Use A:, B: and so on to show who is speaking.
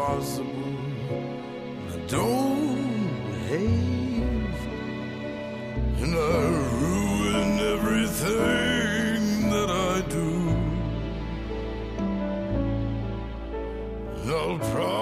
A: impossible. I don't behave, and I ruin everything that I do. And I'll